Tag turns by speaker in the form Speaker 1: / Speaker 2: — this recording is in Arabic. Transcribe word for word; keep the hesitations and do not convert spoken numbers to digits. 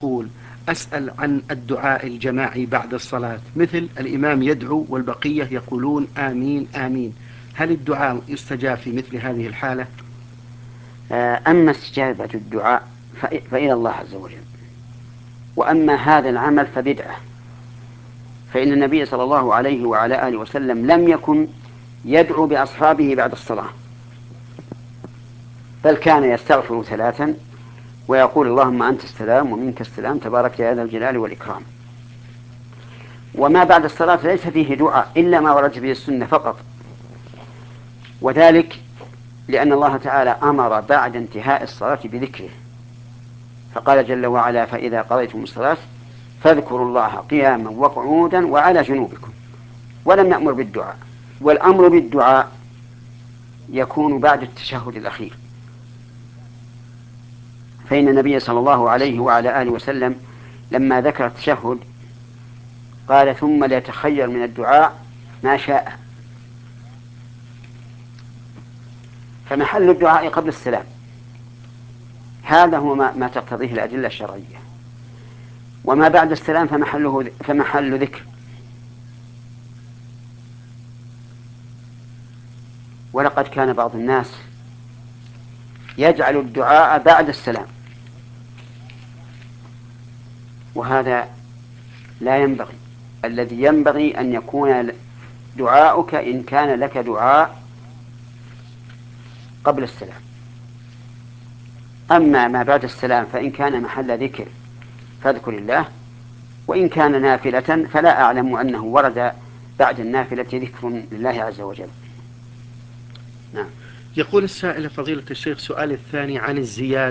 Speaker 1: يقول: أسأل عن الدعاء الجماعي بعد الصلاة، مثل الإمام يدعو والبقية يقولون آمين آمين، هل الدعاء يستجاب في مثل هذه الحالة؟
Speaker 2: أما استجابة الدعاء فإلى الله عز وجل، وأما هذا العمل فبدعة، فإن النبي صلى الله عليه وعلى آله وسلم لم يكن يدعو بأصحابه بعد الصلاة، بل كان يستغفر ثلاثا ويقول: اللهم أنت السلام ومنك السلام تبارك يا ذا الجلال والإكرام. وما بعد الصلاة ليس فيه دعاء إلا ما ورد به السنة فقط، وذلك لأن الله تعالى أمر بعد انتهاء الصلاة بذكره، فقال جل وعلا: فإذا قضيتم الصلاة فاذكروا الله قياما وقعودا وعلى جنوبكم، ولم يأمر بالدعاء. والأمر بالدعاء يكون بعد التشهد الأخير، فإن النبي صلى الله عليه وعلى آله وسلم لما ذكر التشهد قال: ثم ليتخير من الدعاء ما شاء. فمحل الدعاء قبل السلام، هذا هو ما, ما تقتضيه الأدلة الشرعية. وما بعد السلام فمحله فمحل ذكر. ولقد كان بعض الناس يجعل الدعاء بعد السلام، وهذا لا ينبغي. الذي ينبغي أن يكون دعاؤك إن كان لك دعاء قبل السلام. أما ما بعد السلام فإن كان محل ذكر فاذكر الله، وإن كان نافلة فلا أعلم أنه ورد بعد النافلة ذكر لله عز وجل. نعم.
Speaker 1: يقول السائل: فضيلة الشيخ، سؤال الثاني عن الزيادة